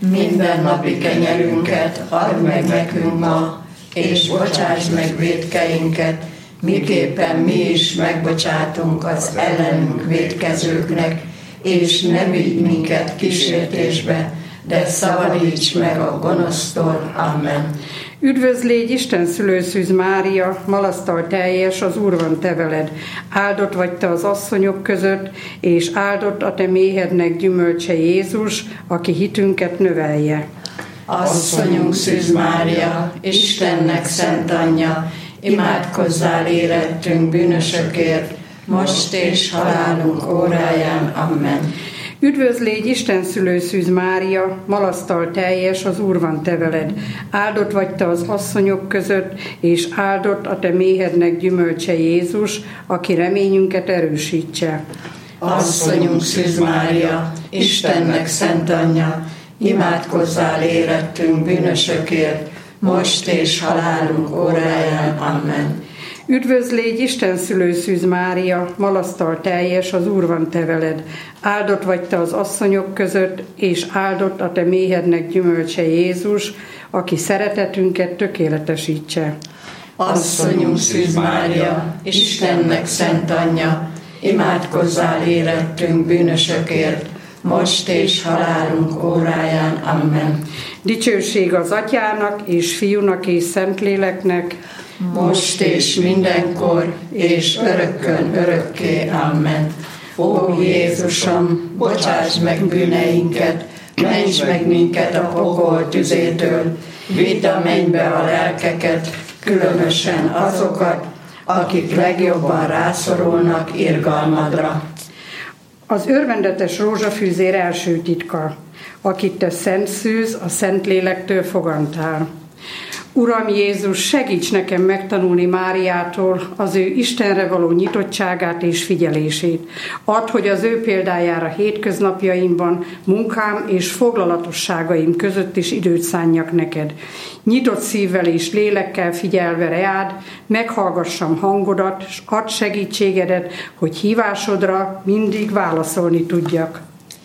Mindennapi kenyerünket add meg nekünk ma, és bocsáss meg vétkeinket, miképpen mi is megbocsátunk az ellenünk vétkezőknek, és ne vigy minket kísértésbe, de szabadíts meg a gonosztól. Amen. Üdvözlégy Isten szülőszűz Mária, malasztal teljes, az Úr van te veled. Áldott vagy te az asszonyok között, és áldott a te méhednek gyümölcse Jézus, aki hitünket növelje. Asszonyunk szűz Mária, Istennek szent anyja, imádkozzál érettünk bűnösökért, most és halálunk óráján. Amen. Üdvözlégy Isten szülőszűz Mária, malasztal teljes, az Úr van te veled. Áldott vagy te az asszonyok között, és áldott a te méhednek gyümölcse Jézus, aki reményünket erősítse. Asszonyunk szűz Mária, Istennek szent anyja, imádkozzál érettünk bűnösökért, most és halálunk óráján. Amen. Üdvözlégy Isten szülőszűz Mária, malasztal teljes, az Úr van te veled. Áldott vagy te az asszonyok között, és áldott a te méhednek gyümölcse Jézus, aki szeretetünket tökéletesítse. Asszonyunk szűz Mária, Istennek szent anyja, imádkozzál érettünk bűnösökért, most és halálunk óráján. Amen. Dicsőség az Atyának, és Fiúnak, és Szentléleknek, most és mindenkor, és örökkön örökké. Amen. Ó Jézusom, bocsáss meg bűneinket, ments meg minket a pokol tüzétől, vidd a mennybe a lelkeket, különösen azokat, akik legjobban rászorulnak irgalmadra. Az örvendetes rózsafűzér első titka, akit te szent szűz, a Szentlélektől fogantál. Uram Jézus, segíts nekem megtanulni Máriától az ő Istenre való nyitottságát és figyelését. Add, hogy az ő példájára hétköznapjaimban, munkám és foglalatosságaim között is időt szánjak neked. Nyitott szívvel és lélekkel figyelve reád, meghallgassam hangodat, s add segítségedet, hogy hívásodra mindig válaszolni tudjak.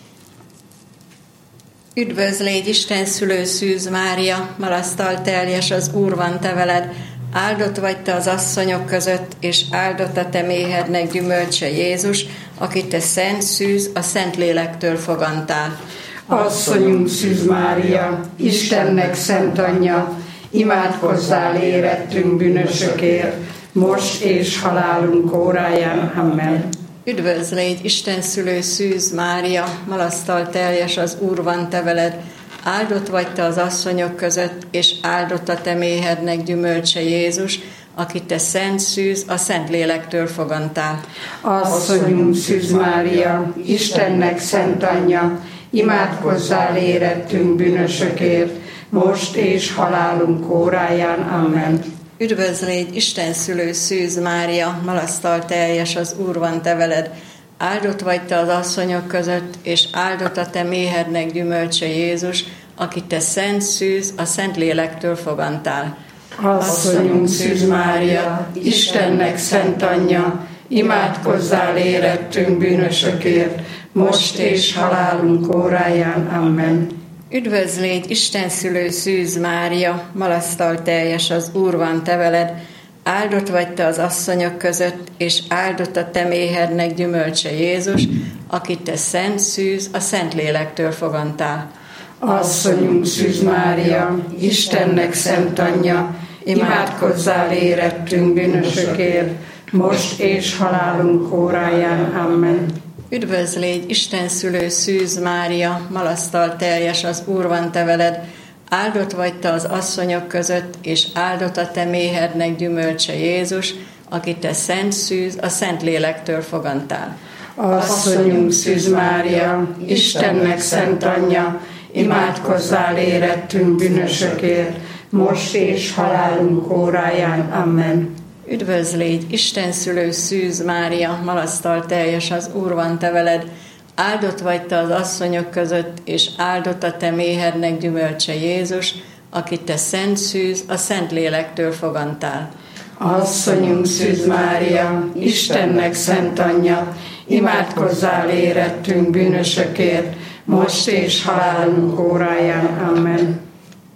Üdvözlégy Isten szülőszűz Mária, malasztal teljes, az Úr van te veled. Áldott vagy te az asszonyok között, és áldott a te méhednek gyümölcse Jézus, akit te szent szűz, a Szentlélektől fogantál. Asszonyunk szűz Mária, Istennek szent anyja, imádkozzál érettünk bűnösökért, most és halálunk óráján. Amen. Üdvözlégy Isten szülőszűz Mária, malasztal teljes, az Úr van te veled. Áldott vagy te az asszonyok között, és áldott a te méhednek gyümölcse Jézus, akit te szent szűz, a Szentlélektől fogantál. Asszonyunk szűz Mária, Istennek szent anyja, imádkozzál érettünk bűnösökért, most és halálunk óráján. Amen. Üdvözlégy Isten szülőszűz Mária, malasztal teljes, az Úr van te veled. Áldott vagy te az asszonyok között, és áldott a te méhednek gyümölcse Jézus, akit te szent szűz, a Szentlélektől fogantál. Asszonyunk szűz Mária, Istennek szent anyja, imádkozzál érettünk bűnösökért, most és halálunk óráján. Amen. Üdvözlégy Isten szülőszűz Mária, malasztal teljes, az Úr van te veled. Áldott vagy te az asszonyok között, és áldott a te méhednek gyümölcse Jézus, akit te szent szűz, a Szentlélektől fogantál. Asszonyunk szűz Mária, Istennek szent anyja, imádkozzál érettünk bűnösökért, most és halálunk óráján. Amen. Üdvözlégy Isten szülőszűz Mária, malasztal teljes, az Úr van te veled. Áldott vagy te az asszonyok között, és áldott a te méhednek gyümölcse Jézus, akit te szent szűz, a Szentlélektől fogantál. Asszonyunk szűz Mária, Istennek szent anyja, imádkozzál érettünk bűnösökért, most és halálunk óráján. Amen. Üdvözlégy Isten szülőszűz Mária, malasztal teljes, az Úr van te veled. Áldott vagy te az asszonyok között, és áldott a te méhednek gyümölcse Jézus, akit te szent szűz, a Szentlélektől fogantál. Asszonyunk szűz Mária, Istennek szent anyja, imádkozzál érettünk bűnösökért, most és halálunk óráján.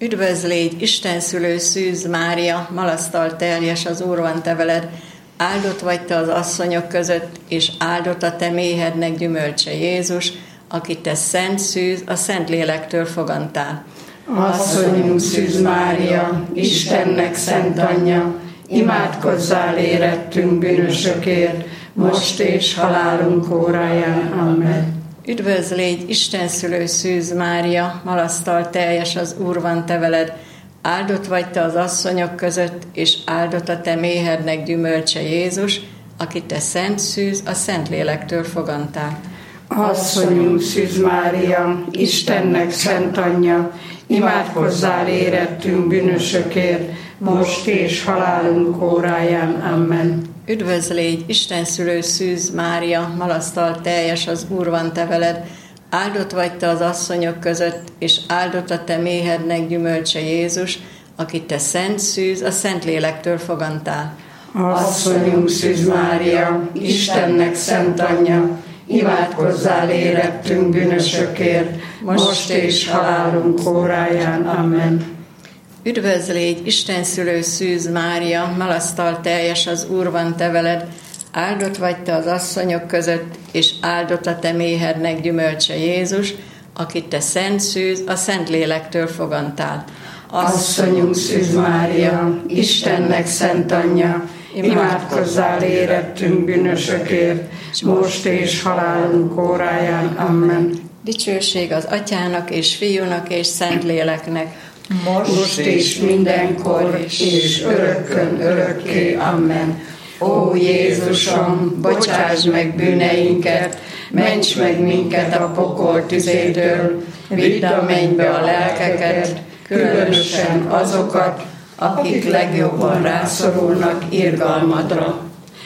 Üdvözl légy, Isten szülő Szűz Mária, malasztal teljes, az Úr van te veled, áldott vagy te az asszonyok között, és áldott a te méhednek gyümölcse Jézus, akit te szent szűz, a Szentlélektől fogantál. Asszonyunk Szűz Mária, Istennek szent anyja, imádkozzál érettünk bűnösökért, most és halálunk óráján. Amen. Üdvözl légy, Isten szülő Szűz Mária, malasztal teljes, az Úr van te veled, áldott vagy te az asszonyok között, és áldott a te méhednek gyümölcse Jézus, akit te szent szűz, a Szentlélektől fogantál. Asszonyunk Szűz Mária, Istennek szent anyja, imádkozzál érettünk bűnösökért, most és halálunk óráján. Amen. Üdvözl légy, Isten szülő Szűz Mária, malasztal teljes, az Úr van te veled, áldott vagy te az asszonyok között, és áldott a te méhednek gyümölcse Jézus, akit te szent szűz, a Szentlélektől fogantál. Asszonyunk Szűz Mária, Istennek szent anyja, imádkozzál érettünk bűnösökért, most és halálunk óráján. Amen. Üdvözl légy, Isten szülő Szűz Mária, malasztal teljes, az Úr van te veled, áldott vagy te az asszonyok között, és áldott a te méhednek gyümölcse Jézus, akit te szent szűz, a Szentlélektől fogantál. Asszonyunk Szűz Mária, Istennek szent anyja, imádkozzál érettünk bűnösökért, most és halálunk óráján. Amen. Dicsőség az Atyának és Fiúnak és Szentléleknek, most és mindenkor, és örökkön örökké. Amen. Ó Jézusom, bocsáss meg bűneinket, ments meg minket a pokol tüzétől, vidd a mennybe a lelkeket, különösen azokat, akik legjobban rászorulnak irgalmadra.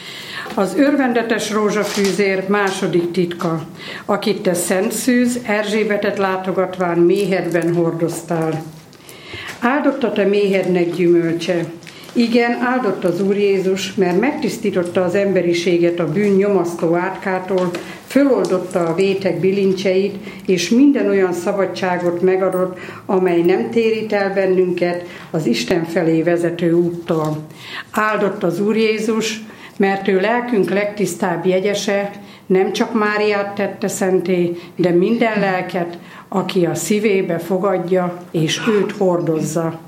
Az örvendetes rózsafűzér második titka, akit te szent szűz, Erzsébetet látogatván méhedben hordoztál. Áldott a te méhednek gyümölcse. Igen, áldott az Úr Jézus, mert megtisztította az emberiséget a bűn nyomasztó átkától, föloldotta a vétek bilincseit, és minden olyan szabadságot megadott, amely nem térít el bennünket az Isten felé vezető úttal. Áldott az Úr Jézus, mert ő lelkünk legtisztább jegyese, nem csak Máriát tette szenté, de minden lelket, aki a szívébe fogadja, és őt hordozza.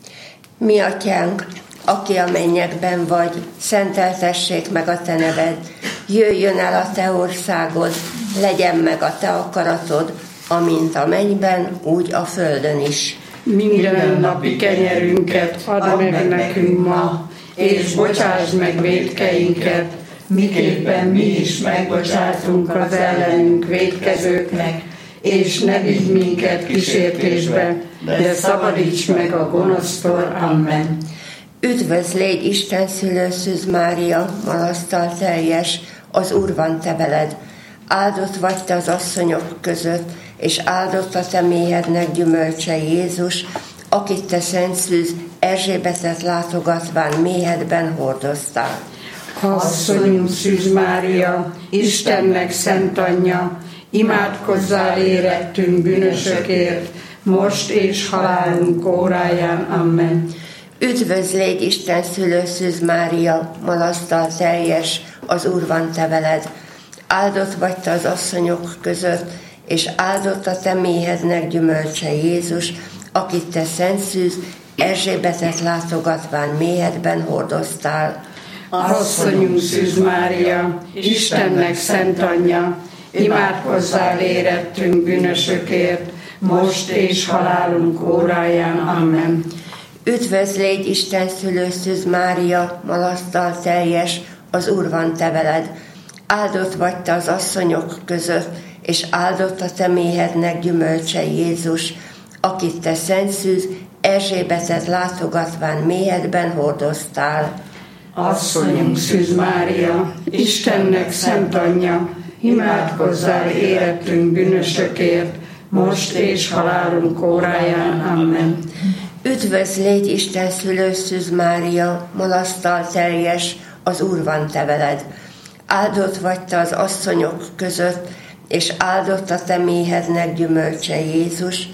Mi atyánk, aki a mennyekben vagy, szenteltessék meg a te neved, jöjjön el a te országod, legyen meg a te akaratod, amint a mennyben, úgy a földön is. Minden napi kenyerünket add meg nekünk ma, és bocsásd meg vétkeinket, miképpen mi is megbocsátunk az ellenünk vétkezőknek, és ne vigy minket kísértésbe, de szabadíts meg a gonosztól. Amen. Üdvözl légy, Isten szülő Szűz Mária, malasztal teljes, az Úr van te veled. Áldott vagy te az asszonyok között, és áldott a te méhednek gyümölcse Jézus, akit te szent szűz, Erzsébetet látogatván méhedben hordoztál. Asszonyunk Szűz Mária, Istennek szent anyja, imádkozzál érettünk bűnösökért, most és halálunk óráján. Amen. Üdvözl légy, Isten szülő Szűz Mária, malasztal teljes, az Úr van te veled. Áldott vagy te az asszonyok között, és áldott a te méhednek gyümölcse Jézus, akit te szent szűz, Erzsébetet látogatván méhedben hordoztál. Asszonyunk Szűz Mária, Istennek szent anyja, imádkozzál érettünk bűnösökért, most és halálunk óráján. Amen. Üdvözl légy, Isten szülő Szűz Mária, malasztal teljes, az Úr van te veled. Áldott vagy te az asszonyok között, és áldott a te méhednek gyümölcse Jézus, akit te szent szűz, Erzsébetet látogatván méhedben hordoztál. Asszonyunk Szűz Mária, Istennek szent anyja, imádkozzál érettünk bűnösökért, most és halálunk óráján. Amen. Üdvözl légy, Isten szülő Szűz Mária, malasztal teljes, az Úr van te veled. Áldott vagy te az asszonyok között, és áldott a te méhednek gyümölcse Jézus,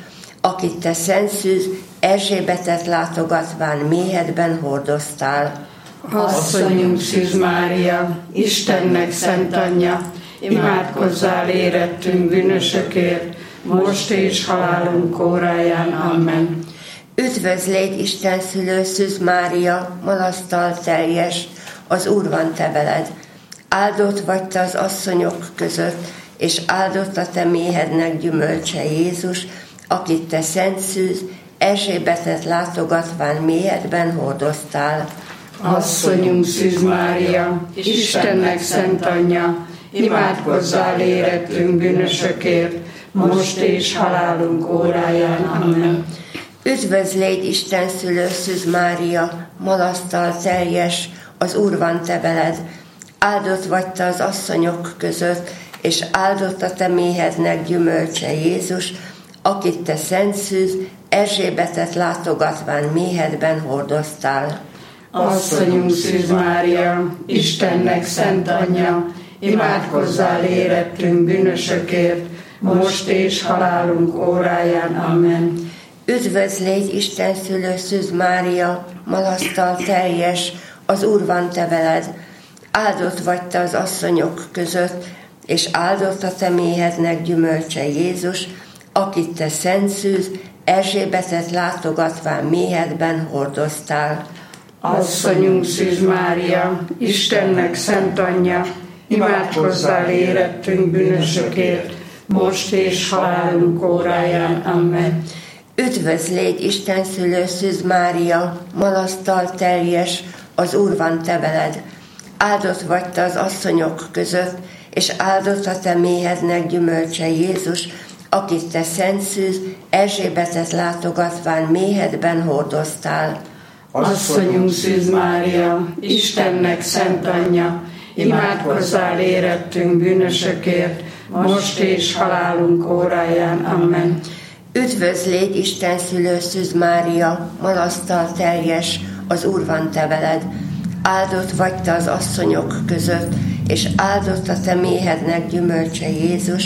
akit te szent szűz Erzsébetet látogatván méhedben hordoztál. Asszonyunk Szűz Mária, Istennek szent anyja, imádkozzál érettünk bűnösökért, most és halálunk óráján. Amen. Üdvözl légy Isten szülő Szűz Mária, malasztal teljes, az Úr van te veled. Áldott vagy te az asszonyok között, és áldott a te méhednek gyümölcse Jézus, akit te szent szűz Erzsébetet látogatván méhedben hordoztál. Asszonyunk Szűz Mária, Istennek szent anyja, imádkozzál érettünk bűnösökért, most és halálunk óráján. Amen. Üdvözl légy Isten szülő Szűz Mária, malasztal teljes, az Úr van te veled. Áldott vagy te az asszonyok között, és áldott a te méhednek gyümölcse Jézus, akit te szent szűz Erzsébetet látogatván méhedben hordoztál. Asszonyunk Szűz Mária, Istennek szent anyja, imádkozzál érettünk bűnösökért, most és halálunk óráján. Amen. Üdvözl légy Isten szülő Szűz Mária, malasztal teljes, az Úr van te veled. Áldott vagy te az asszonyok között, és áldott a te méhednek gyümölcse Jézus, akit te szent szűz Erzsébetet látogatván méhedben hordoztál. Asszonyunk Szűz Mária, Istennek szent anyja, imádkozzál érettünk bűnösökért, most és halálunk óráján. Amen. Üdvözl légy Isten szülő Szűz Mária, malasztal teljes, az Úr van te veled. Áldott vagy te az asszonyok között, és áldott a te méhednek gyümölcse Jézus, akit te szent szűz Erzsébetet látogatván méhedben hordoztál. Asszonyunk Szűz Mária, Istennek szent anyja, imádkozzál érettünk bűnösökért, most és halálunk óráján. Amen. Üdvözl légy Isten szülő Szűz Mária, malasztal teljes, az Úr van te veled. Áldott vagy te az asszonyok között, és áldott a te méhednek gyümölcse Jézus,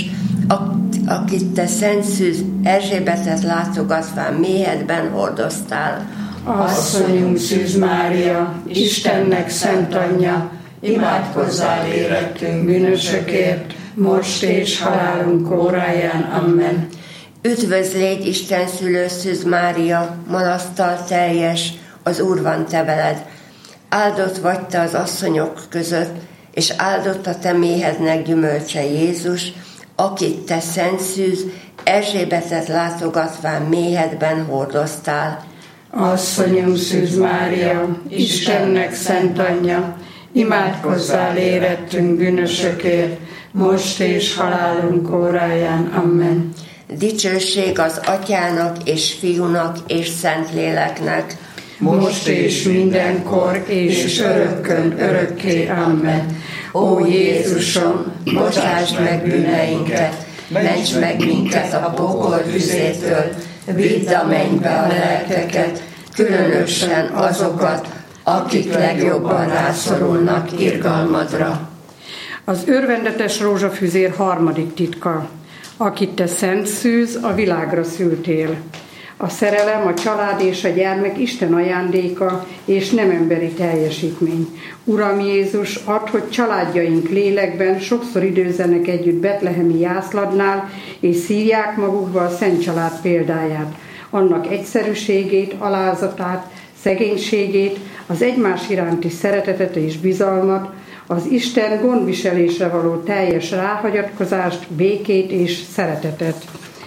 akit te szent szűz Erzsébetet látogatván méhedben hordoztál. Asszonyunk Szűz Mária, Istennek szent anyja, imádkozzál érettünk bűnösökért, most és halálunk óráján. Amen. Üdvözl légy Isten szülő Szűz Mária, malasztal teljes, az Úr van te veled. Áldott vagy te az asszonyok között, és áldott a te méhednek gyümölcse Jézus, akit te szent szűz Erzsébetet látogatván méhedben hordoztál. Asszonyunk Szűz Mária, Istennek szent anyja, imádkozzál érettünk bűnösökért, most és halálunk óráján. Amen. Dicsőség az Atyának és Fiúnak és Szentléleknek, most és mindenkor és örökkön örökké. Amen. Ó Jézusom, bocsásd meg bűneinket, ments meg minket a pokol tüzétől, vidd a mennybe a lelkeket, különösen azokat, akik legjobban rászorulnak irgalmadra. Az örvendetes rózsafüzér harmadik titka. Akit te szent szűz, a világra szültél. A szerelem, a család és a gyermek Isten ajándéka és nem emberi teljesítmény. Uram Jézus, add, hogy családjaink lélekben sokszor időzzenek együtt betlehemi jászladnál, és szívják magukba a Szent Család példáját, annak egyszerűségét, alázatát, szegénységét, az egymás iránti szeretetet és bizalmat, az Isten gondviselésre való teljes ráhagyatkozást, békét és szeretetet.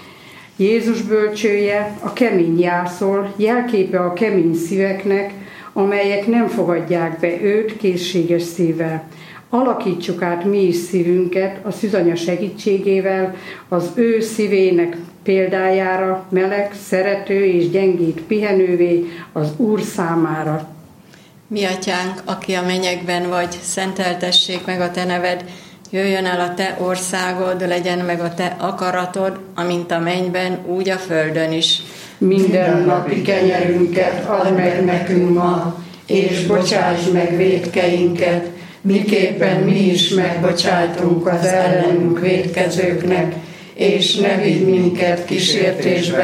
Jézus bölcsője a kemény jászol, jelképe a kemény szíveknek, amelyek nem fogadják be őt készséges szívvel. Alakítsuk át mi is szívünket a szűzanya segítségével, az ő szívének példájára, meleg, szerető és gyengét pihenővé az Úr számára. Mi atyánk, aki a mennyekben vagy, szenteltessék meg a te neved, jöjjön el a te országod, legyen meg a te akaratod, amint a mennyben, úgy a földön is. Minden napi kenyerünket add meg nekünk ma, és bocsáss meg vétkeinket, miképpen mi is megbocsátunk az ellenünk vétkezőknek, és ne vigy minket kísértésbe,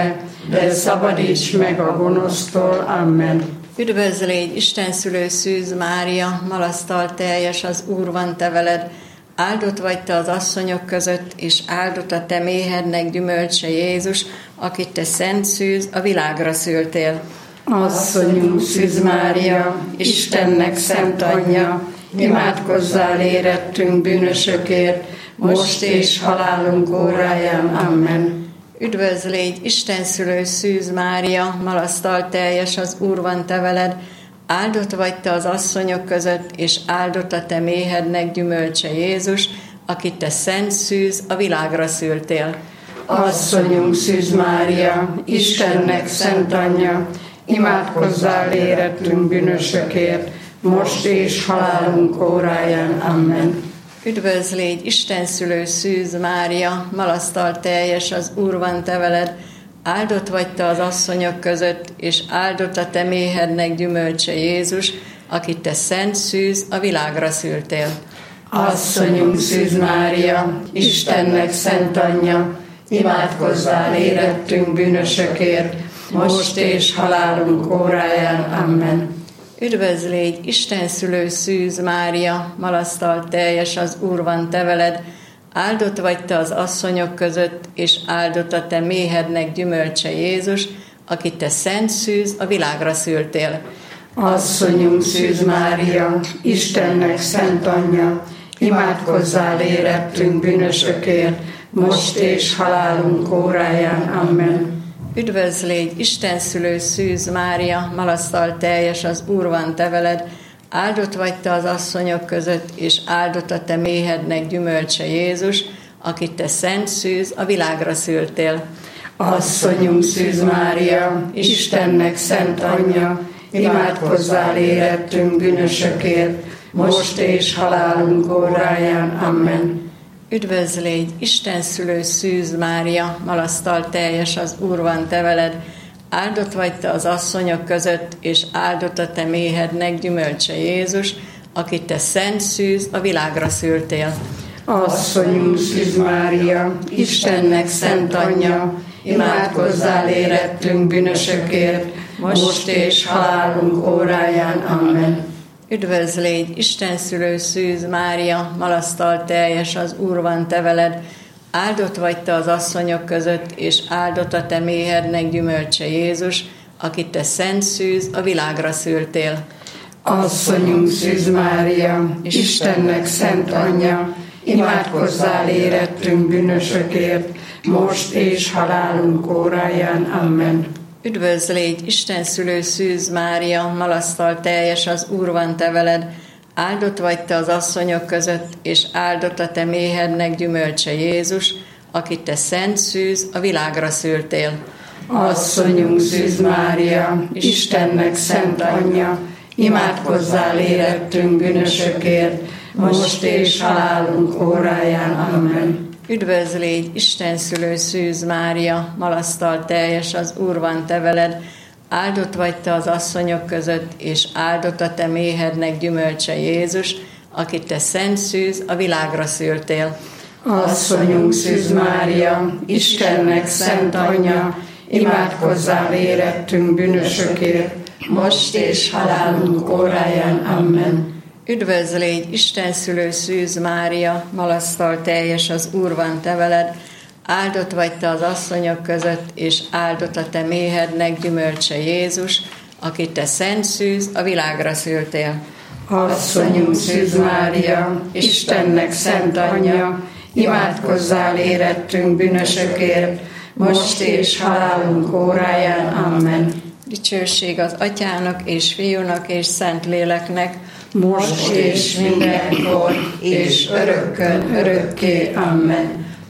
de szabadíts meg a gonosztól. Amen. Üdvözl légy, Isten szülő Szűz Mária, malasztal teljes, az Úr van te veled, áldott vagy te az asszonyok között, és áldott a te méhednek gyümölcse Jézus, akit te szent szűz, a világra szültél. Asszonyunk Szűz Mária, Istennek szent anyja, imádkozzál érettünk bűnösökért, most és halálunk óráján. Amen. Üdvözl légy, Isten szülő Szűz Mária, malasztal teljes, az Úr van te veled, áldott vagy te az asszonyok között, és áldott a te méhednek gyümölcse Jézus, akit te szent szűz, a világra szültél. Asszonyunk Szűz Mária, Istennek szent anyja, imádkozzál érettünk bűnösökért, most és halálunk óráján. Amen. Üdvözl légy, Isten szülő Szűz Mária, malasztal teljes, az Úr van te veled, áldott vagy te az asszonyok között, és áldott a te méhednek gyümölcse Jézus, akit te szent szűz, a világra szültél. Asszonyunk Szűz Mária, Istennek szent anyja, imádkozzál érettünk bűnösökért, most és halálunk óráján. Amen. Üdvözl légy, Isten szülő Szűz Mária, malasztal teljes, az Úr van te veled, áldott vagy te az asszonyok között, és áldott a te méhednek gyümölcse Jézus, akit te szent szűz, a világra szültél. Asszonyunk Szűz Mária, Istennek szent anyja, imádkozzál érettünk bűnösökért, most és halálunk óráján. Amen. Üdvözl légy, Isten szülő Szűz Mária, malasztal teljes, az Úr van te veled, áldott vagy te az asszonyok között, és áldott a te méhednek gyümölcse Jézus, akit te szent szűz, a világra szültél. Asszonyunk Szűz Mária, Istennek szent anyja, imádkozzál érettünk bűnösökért, most és halálunk óráján. Amen. Üdvözl légy, Isten szülő Szűz Mária, malasztal teljes, az Úr van te veled, áldott vagy te az asszonyok között, és áldott a te méhednek gyümölcse Jézus, akit te szent szűz, a világra szültél. Asszonyunk Szűz Mária, Istennek szent anyja, imádkozzál érettünk bűnösökért, most és halálunk óráján. Amen. Üdvözl légy, Isten szülő Szűz Mária, malasztal teljes, az Úr van te veled, áldott vagy te az asszonyok között, és áldott a te méhednek gyümölcse Jézus, akit te szent szűz, a világra szültél. Asszonyunk Szűz Mária, Istennek szent anyja, imádkozzál érettünk bűnösökért, most és halálunk óráján. Amen. Üdvözl légy, Isten szülő Szűz Mária, malasztal teljes, az Úr van te veled, áldott vagy te az asszonyok között, és áldott a te méhednek gyümölcse Jézus, akit te szent szűz, a világra szültél. Asszonyunk Szűz Mária, Istennek szent anyja, imádkozzál érettünk bűnösökért, most és halálunk óráján. Amen. Üdvözl légy, Isten szülő Szűz Mária, malasztal teljes, az Úr van te veled, áldott vagy te az asszonyok között, és áldott a te méhednek gyümölcse Jézus, akit te szent szűz, a világra szültél. Asszonyunk Szűz Mária, Istennek szent anyja, imádkozzál érettünk bűnösökért, most és halálunk óráján. Amen. Üdvözl légy, Isten szülő Szűz Mária, malasztal teljes, az Úr van te veled, áldott vagy te az asszonyok között, és áldott a te méhednek gyümölcse Jézus, akit te szent szűz, a világra szültél. Asszonyunk Szűz Mária, Istennek szent anyja, imádkozzál érettünk bűnösökért, most és halálunk óráján. Amen. Dicsőség az Atyának és Fiúnak és Szentléleknek, most és mindenkor, és örökkön örökké. Amen.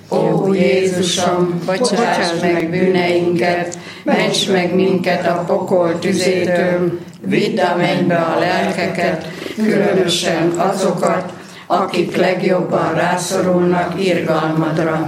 Ó Jézusom, bocsáss meg bűneinket, ments meg minket a pokol tüzétől, vidd a mennybe a lelkeket, különösen azokat, akik legjobban rászorulnak irgalmadra.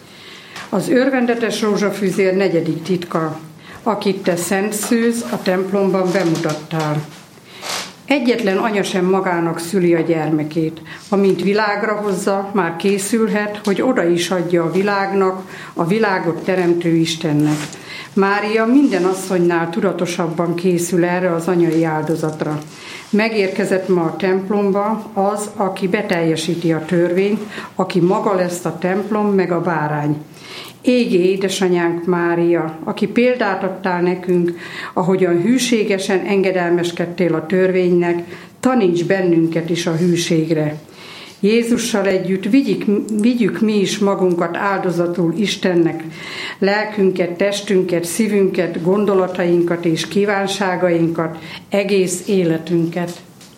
Az örvendetes rózsafűzér 4. titka, akit te szent szűz, a templomban bemutattál. Egyetlen anya sem magának szüli a gyermekét. Amint világra hozza, már készülhet, hogy oda is adja a világnak, a világot teremtő Istennek. Mária minden asszonynál tudatosabban készül erre az anyai áldozatra. Megérkezett ma a templomba az, aki beteljesíti a törvényt, aki maga lesz a templom, meg a bárány. Égi édesanyánk Mária, aki példát adtál nekünk, ahogyan hűségesen engedelmeskedtél a törvénynek, taníts bennünket is a hűségre. Jézussal együtt vigyük mi is magunkat áldozatul Istennek, lelkünket, testünket, szívünket, gondolatainkat és kívánságainkat, egész életünket.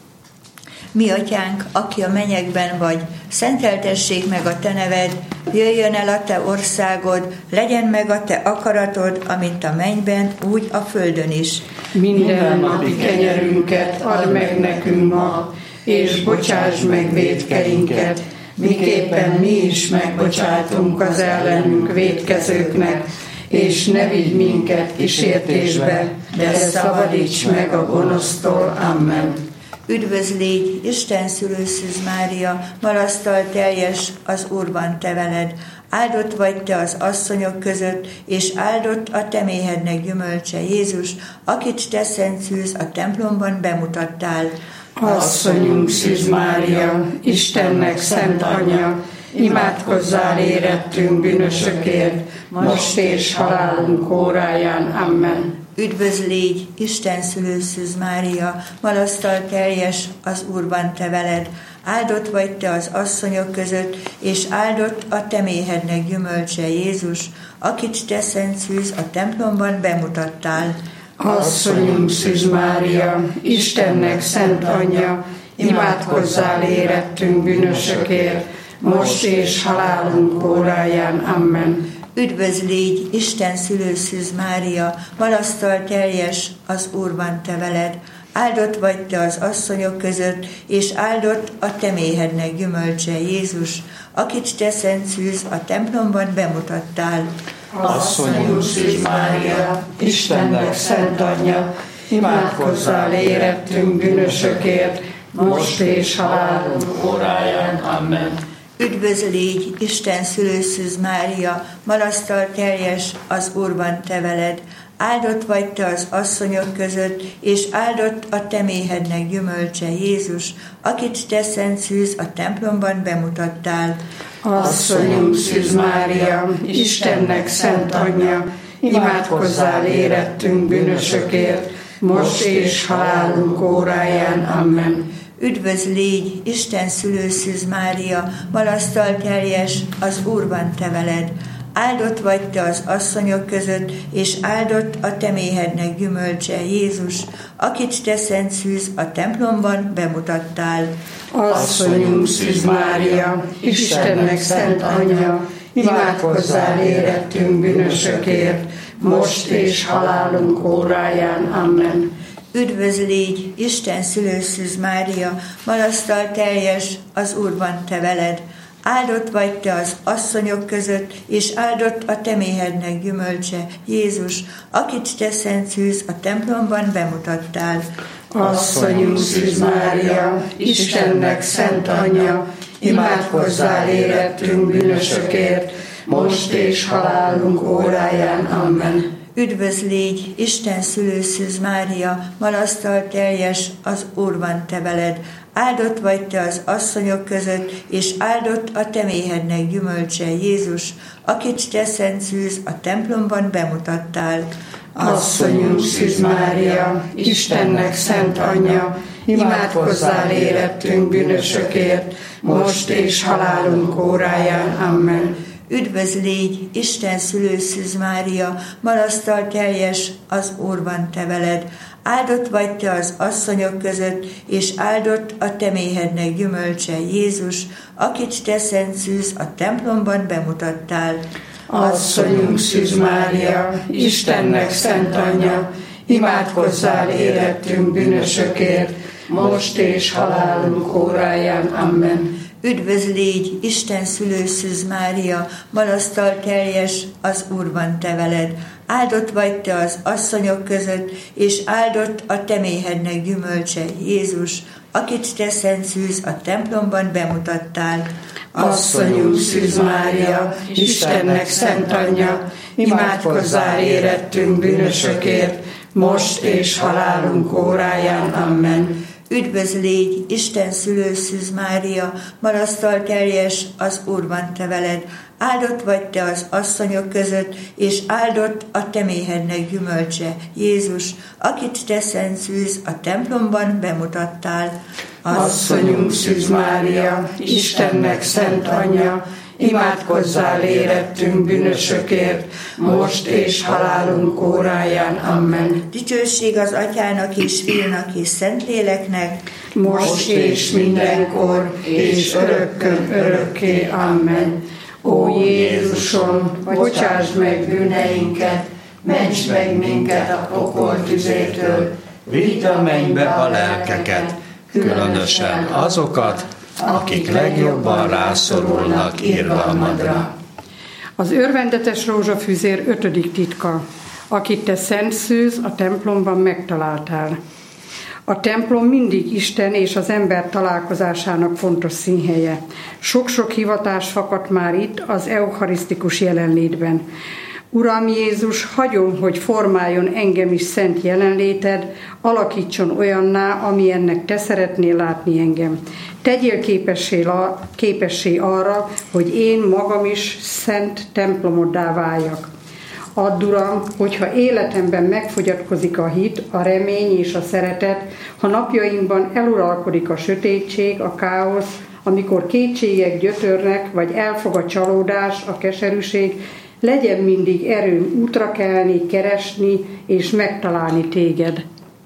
Mi atyánk, aki a mennyekben vagy, szenteltessék meg a te neved, jöjjön el a te országod, legyen meg a te akaratod, amint a mennyben, úgy a földön is. Minden napi kenyerünket add meg nekünk ma, és bocsáss meg vétkeinket, miképpen mi is megbocsátunk az ellenünk vétkezőknek, és ne vigy minket kísértésbe, de szabadíts meg a gonosztól. Amen. Üdvözl légy, Isten szülőszűz Mária, malasztal teljes, az Úr van te veled. Áldott vagy te az asszonyok között, és áldott a te méhednek gyümölcse Jézus, akit te szent szűz a templomban bemutattál. Asszonyunk Szűz Mária, Istennek szent anyja, imádkozzál érettünk bűnösökért, most és halálunk óráján. Amen. Üdvözl légy, Isten szülőszűz Mária, malasztal teljes, az Úr van te veled. Áldott vagy te az asszonyok között, és áldott a te méhednek gyümölcse Jézus, akit te szent szűz a templomban bemutattál. Asszonyunk Szűz Mária, Istennek szent anyja, imádkozzál érettünk bűnösökért, most és halálunk óráján. Amen. Üdvözl légy, Isten szülőszűz Mária, malasztal teljes, az Úr van te veled. Áldott vagy te az asszonyok között, és áldott a te méhednek gyümölcse Jézus, akit te szent szűz a templomban bemutattál. Asszonyunk Szűz Mária, Istennek szent anyja, imádkozzál érettünk bűnösökért, most és halálunk óráján. Amen. Üdvözl légy, Isten szülőszűz Mária, malasztal teljes, az Úr van te veled. Áldott vagy te az asszonyok között, és áldott a te méhednek gyümölcse Jézus, akit te szent szűz a templomban bemutattál. Asszonyunk Szűz Mária, Istennek szent anyja, imádkozzál érettünk bűnösökért, most és halálunk óráján. Amen. Üdvözl légy, Isten szülőszűz Mária, malasztal teljes, az Úr van te veled. Áldott vagy te az asszonyok között, és áldott a te méhednek gyümölcse Jézus, akit te szent szűz a templomban bemutattál. Asszonyunk Szűz Mária, Istennek szent anyja, imádkozzál érettünk bűnösökért, most és halálunk óráján. Amen. Üdvözl légy, Isten szülőszűz Mária, malasztal teljes, az Úr van te veled. Áldott vagy te az asszonyok között, és áldott a te méhednek gyümölcse Jézus, akit te szent szűz a templomban bemutattál. Asszonyunk Szűz Mária, Istennek szent anyja, imádkozzál érettünk bűnösökért, most és halálunk óráján. Amen. Üdvözl légy, Isten szülőszűz Mária, malasztal teljes, az Úr van te veled. Áldott vagy te az asszonyok között, és áldott a te méhednek gyümölcse Jézus, akit te szent szűz a templomban bemutattál. Asszonyunk Szűz Mária, Istennek szent anyja, imádkozzál érettünk bűnösökért, most és halálunk óráján. Amen. Üdvözl légy, Isten szülőszűz Mária, malasztal teljes, az Úr van te veled. Áldott vagy te az asszonyok között, és áldott a te méhednek gyümölcse Jézus, akit te szent szűz a templomban bemutattál. Asszonyunk Szűz Mária, Istennek szent anyja, imádkozzál érettünk bűnösökért, most és halálunk óráján. Amen. Üdvözl légy, Isten szülőszűz Mária, malasztal teljes, az Úr van te veled. Áldott vagy te az asszonyok között, és áldott a te méhednek gyümölcse Jézus, akit te szent szűz a templomban bemutattál. Asszonyunk Szűz Mária, Istennek szent anyja, imádkozzál érettünk bűnösökért, most és halálunk óráján. Amen. Üdvözl légy, Isten szülő Szűz Mária, marasztal teljes, az Úr van te veled. Áldott vagy te az asszonyok között, és áldott a te méhednek gyümölcse, Jézus, akit te Szent Szűz a templomban bemutattál. Asszonyunk Szűz Mária, Istennek szent anyja, imádkozzál érettünk bűnösökért, most és halálunk óráján. Amen. Dicsőség az Atyának és Fiúnak és Szentléleknek, most és mindenkor, és örökkön örökké. Amen. Ó Jézusom, bocsásd meg bűneinket, ments meg minket a pokol tüzétől, vidd a mennybe a lelkeket, különösen azokat, akik legjobban rászorulnak irgalmadra. Az örvendetes rózsafűzér 5. titka, akit te Szent Szűz a templomban megtaláltál. A templom mindig Isten és az ember találkozásának fontos színhelye. Sok-sok hivatás fakadt már itt az eucharisztikus jelenlétben. Uram Jézus, hagyom, hogy formáljon engem is szent jelenléted, alakítson olyanná, amilyennek te szeretnél látni engem. Tegyél képessé arra, hogy én magam is szent templomoddá váljak. Add, Uram, hogyha életemben megfogyatkozik a hit, a remény és a szeretet, ha napjainkban eluralkodik a sötétség, a káosz, amikor kétségek gyötörnek, vagy elfog a csalódás, a keserűség, legyen mindig erőm útra kelni, keresni és megtalálni téged.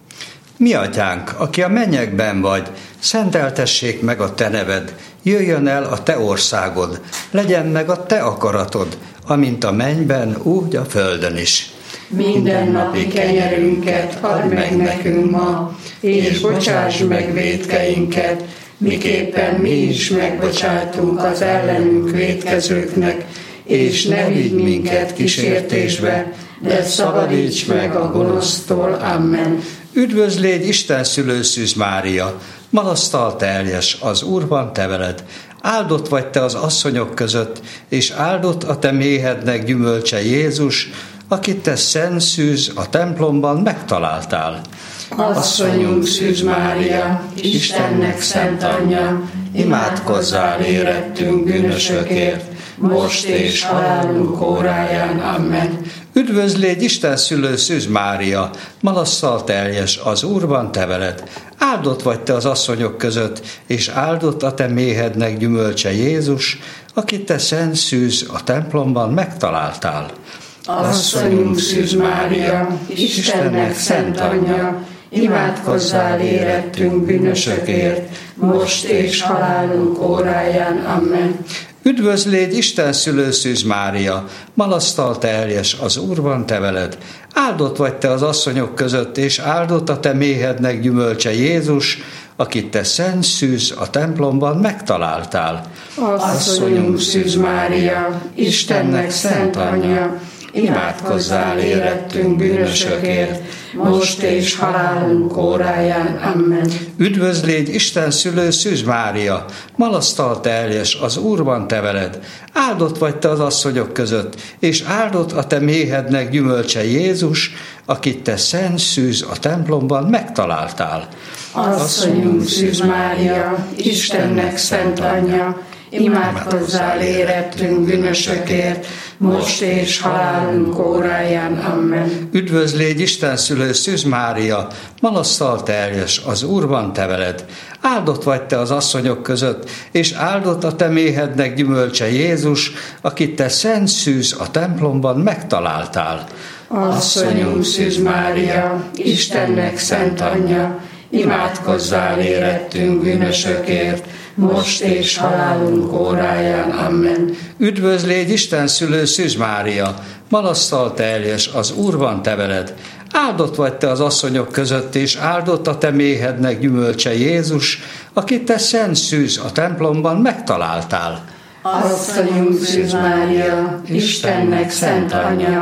Mi atyánk, aki a mennyekben vagy, szenteltessék meg a te neved, jöjjön el a te országod, legyen meg a te akaratod, amint a mennyben, úgy a földön is. Mindennapi kenyerünket add meg nekünk ma, és bocsáss meg vétkeinket, miképpen mi is megbocsátunk az ellenünk vétkezőknek, és ne vigy minket kísértésbe, de szabadíts meg a gonosztól. Amen. Üdvözl légy, Isten szülő Szűz Mária, magasztal teljes, az Úr van te veled. Áldott vagy te az asszonyok között, és áldott a te méhednek gyümölcse, Jézus, akit te Szent Szűz a templomban megtaláltál. Asszonyunk Szűz Mária, Istennek szent anyja, imádkozzál érettünk bűnösökért, most és halálunk óráján. Amen. Üdvözl légy, Isten szülő Szűz Mária, magasztal teljes, az Úr van te veled. Áldott vagy te az asszonyok között, és áldott a te méhednek gyümölcse, Jézus, akit te Szent Szűz a templomban megtaláltál. Asszonyunk Szűz Mária, Istennek szent anyja, imádkozzál érettünk bűnösökért, most és halálunk óráján. Amen. Üdvözl légy, Isten szülő Szűz Mária, magasztal teljes, az Úr van te veled. Áldott vagy te az asszonyok között, és áldott a te méhednek gyümölcse, Jézus, akit te Szent Szűz a templomban megtaláltál. Asszonyunk Szűz Mária, Istennek szent anyja, imádkozzál érettünk bűnösökért, most és halálunk óráján. Amen. Üdvözl légy, Isten szülő Szűz Mária, magasztal teljes, az Úr van te veled. Áldott vagy te az asszonyok között, és áldott a te méhednek gyümölcse, Jézus, akit te Szent Szűz a templomban megtaláltál. Asszonyunk Szűz Mária, Istennek szent anyja, imádkozzál érettünk bűnösökért, most és halálunk óráján. Amen. Üdvözl légy, Isten szülő Szűz Mária, magasztal teljes, az Úr van te veled. Áldott vagy te az asszonyok között, és áldott a te méhednek gyümölcse, Jézus, akit te Szent Szűz a templomban megtaláltál. Asszonyunk Szűz Mária, Istennek szent anyja, imádkozzál érettünk bűnösökért, most és halálunk óráján. Amen. Üdvözl légy, Isten szülő Szűz Mária, magasztal teljes, az Úr van te veled. Áldott vagy te az asszonyok között, és áldott a te méhednek gyümölcse, Jézus, akit te Szent Szűz a templomban megtaláltál. Asszonyunk Szűz Mária, Istennek szent anyja,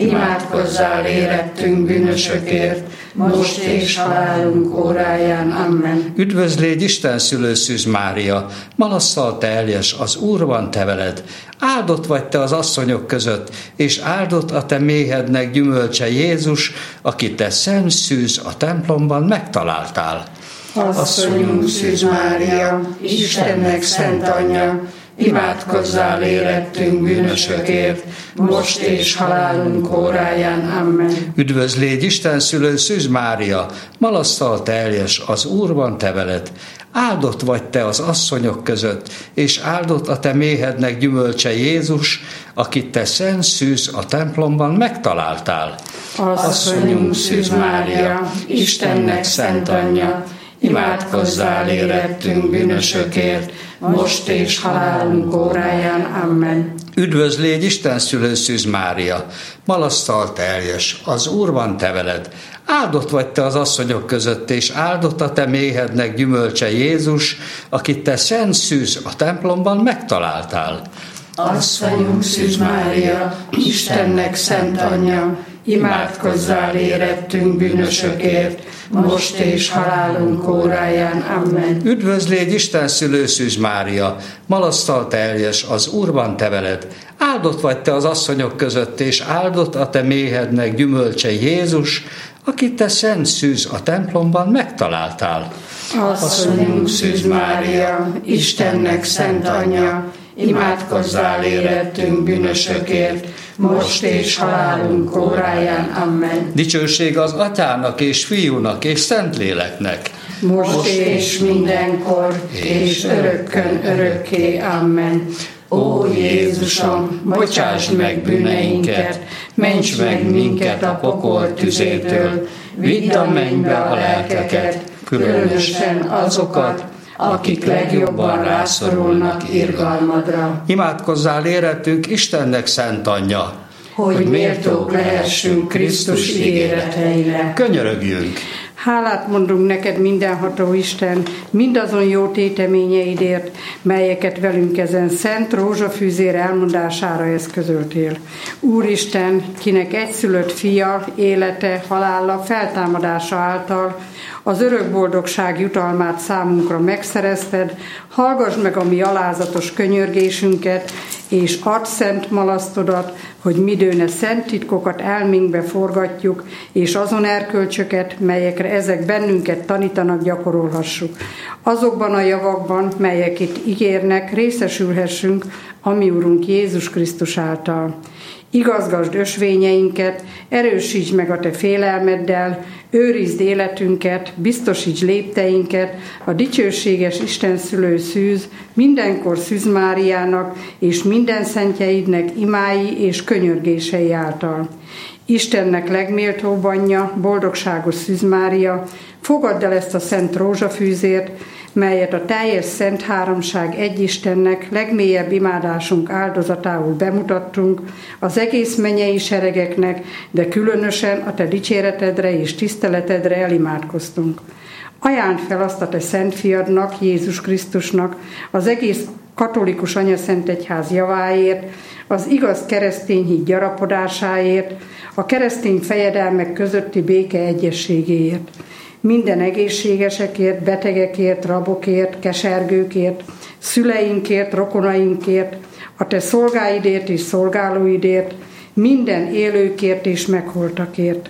imádkozzál érettünk bűnösökért, most és halálunk óráján. Amen. Üdvözl légy Isten szülő Szűz Mária, malasszal teljes, az Úr van te veled. Áldott vagy te az asszonyok között, és áldott a te méhednek gyümölcse Jézus, akit te Szent Szűz a templomban megtaláltál. Asszonyunk Szűz Mária, Istennek szent anyja, imádkozzál érettünk bűnösökért, most és halálunk óráján. Amen. Üdvözl légy Isten szülő Szűz Mária, malasszal teljes, az Úr van te veled. Áldott vagy te az asszonyok között, és áldott a te méhednek gyümölcse Jézus, akit te Szent Szűz a templomban megtaláltál. Asszonyunk Szűz Mária, Istennek szent anyja, imádkozzál érettünk bűnösökért, most és halálunk óráján. Amen. Üdvözl légy Isten szülő Szűz Mária, malasszal teljes, az Úr van te veled. Áldott vagy te az asszonyok között, és áldott a te méhednek gyümölcse Jézus, akit te Szent Szűz a templomban megtaláltál. Asszonyunk Szűz Mária, Istennek szent anyja, imádkozzál érettünk bűnösökért, most és halálunk óráján. Amen. Üdvözl légy Isten szülő Szűz Mária, malasszal teljes, az Úr van te veled. Áldott vagy te az asszonyok között, és áldott a te méhednek gyümölcse Jézus, akit te Szent Szűz a templomban megtaláltál. Asszonyunk Szűz Mária, Istennek szent anyja, imádkozzál érettünk bűnösökért, most és halálunk óráján. Amen. Dicsőség az Atyának és Fiúnak és Szentléleknek, most és mindenkor, és örökkön örökké. Amen. Ó Jézusom, bocsásd meg bűneinket, ments meg minket a pokol tüzétől, vidd a mennybe a lelkeket, különösen azokat, akik legjobban rászorulnak irgalmadra. Imádkozzál érettünk Istennek szent anyja, hogy méltók lehessünk Krisztus ígéreteire. Könyörögjünk! Hálát mondunk neked, mindenható Isten, mindazon jó téteményeidért, melyeket velünk ezen szent rózsafűzér elmondására eszközöltél. Úristen, kinek egyszülött fia, élete, halála, feltámadása által az örök boldogság jutalmát számunkra megszerezted, hallgass meg a mi alázatos könyörgésünket, és add szent malasztodat, hogy midőne szent titkokat elménkbe forgatjuk, és azon erkölcsöket, melyekre ezek bennünket tanítanak, gyakorolhassuk. Azokban a javakban, melyek itt ígérnek, részesülhessünk a mi Urunk Jézus Krisztus által. Igazgasd ösvényeinket, erősítsd meg a te félelmeddel, őrizd életünket, biztosíts lépteinket a dicsőséges Isten szülő Szűz, mindenkor Szűz Máriának és minden szentjeidnek imái és könyörgései által. Istennek legméltóbb anyja, boldogságos Szűz Mária, fogadd el ezt a szent rózsafűzért, melyet a teljes szent háromság egy Istennek legmélyebb imádásunk áldozatául bemutattunk, az egész mennyei seregeknek, de különösen a te dicséretedre és tiszteletedre elimádkoztunk. Ajánd fel azt a te szent fiadnak, Jézus Krisztusnak, az egész katolikus anyaszentegyház javáért, az igaz keresztény hit gyarapodásáért, a keresztény fejedelmek közötti béke egyességéért. Minden egészségesekért, betegekért, rabokért, kesergőkért, szüleinkért, rokonainkért, a te szolgáidért és szolgálóidért, minden élőkért és megholtakért.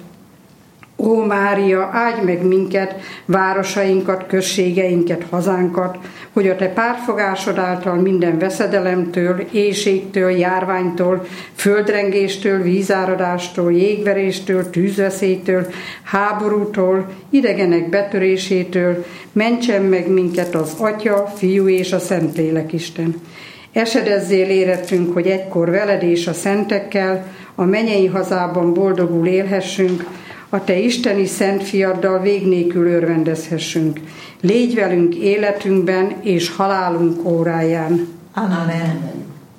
Ó Mária, áldj meg minket, városainkat, községeinket, hazánkat, hogy a te pártfogásod által minden veszedelemtől, éhségtől, járványtól, földrengéstől, vízáradástól, jégveréstől, tűzveszélytől, háborútól, idegenek betörésétől mentsen meg minket az Atya, Fiú és a Szentlélek Isten. Esedezzél érettünk, hogy egykor veled és a szentekkel a mennyei hazában boldogul élhessünk, a te isteni szent fiaddal vég nélkül örvendezhessünk. Légy velünk életünkben és halálunk óráján. Amen.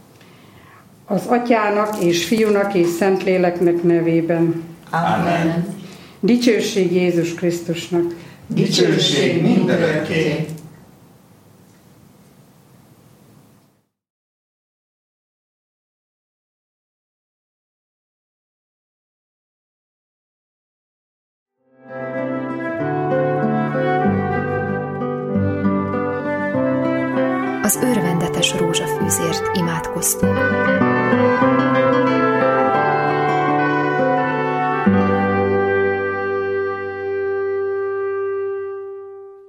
Az Atyának és Fiúnak és Szentléleknek nevében. Amen. Dicsőség Jézus Krisztusnak. Dicsőség mindörökké. az örvendetes rózsafűzért imádkoztunk.